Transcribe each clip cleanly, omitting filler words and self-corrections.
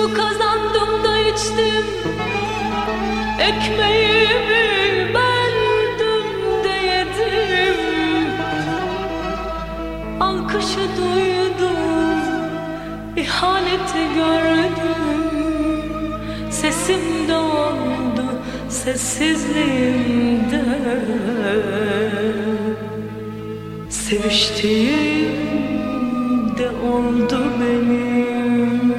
Suyumu kazandım da içtim, ekmeğimi böldüm de yedim. Alkışı duydum, ihaneti gördüm. Sesim de oldu sessizliğimde. Seviştiğim de oldu benim.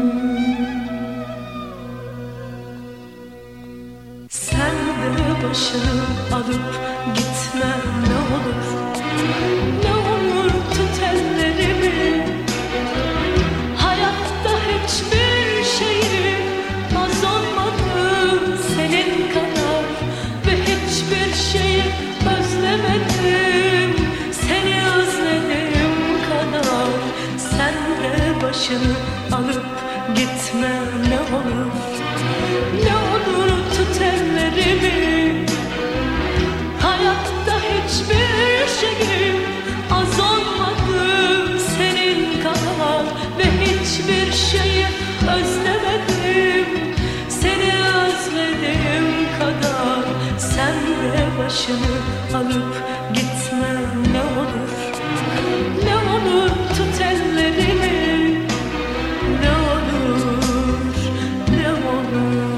Sen de başını alıp gitme ne olur. Ne olur tut ellerimi. Hayatta hiçbir şeyi az olmadı senin kadar. Ve hiçbir şeyi özlemedim seni özledim kadar. Sen de başını alıp gitme ne olur. Ne olur tut ellerimi. Hayatta hiçbir şeyim az olmadı senin kadar. Ve hiçbir şeyi özlemedim seni özledim kadar. Sen de başını alıp gitme ne olur. Ne olur tut ellerimi. Ne olur, ne olur.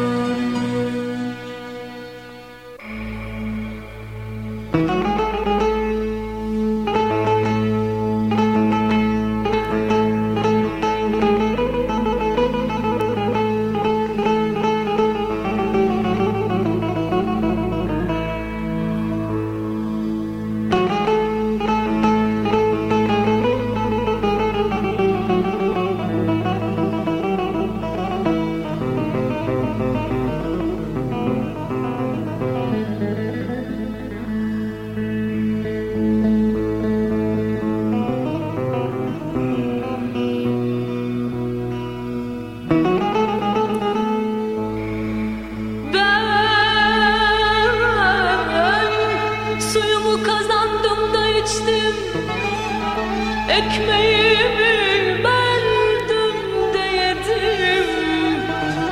Ekmeğimi böldüm de yedim.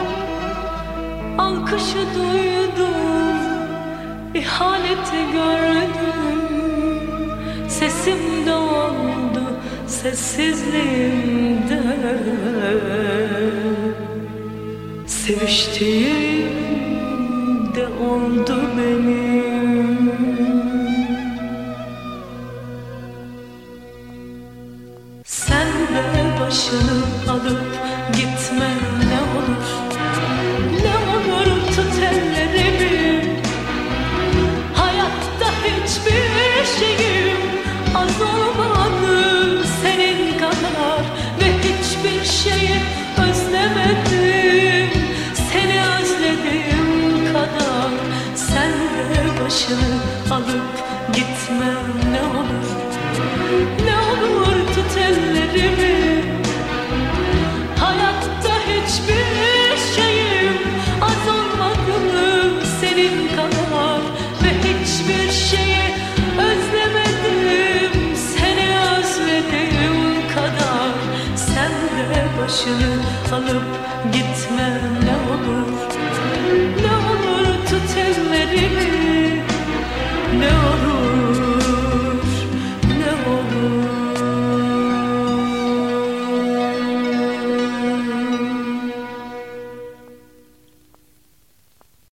Alkışı duydum, ihaneti gördüm. Sesim de oldu sessizliğimde. Seviştiğim de oldu benim. Sen de başını alıp gitme ne olur. Ne olur tut ellerimi. Hayatta hiçbir şeyim az olmadı senin kadar. Ve hiçbir şeyi özlemedim seni özledim kadar. Sen de başını alıp gitme ne olur. Ne olur tut ellerimi. Hayatta hiçbir şeyim az olmadı senin kadar. Ve hiçbir şeyi özlemedim seni özledim kadar. Sen de başını alıp gitme ne olur. Ne olur tut ellerimi. Ne olur.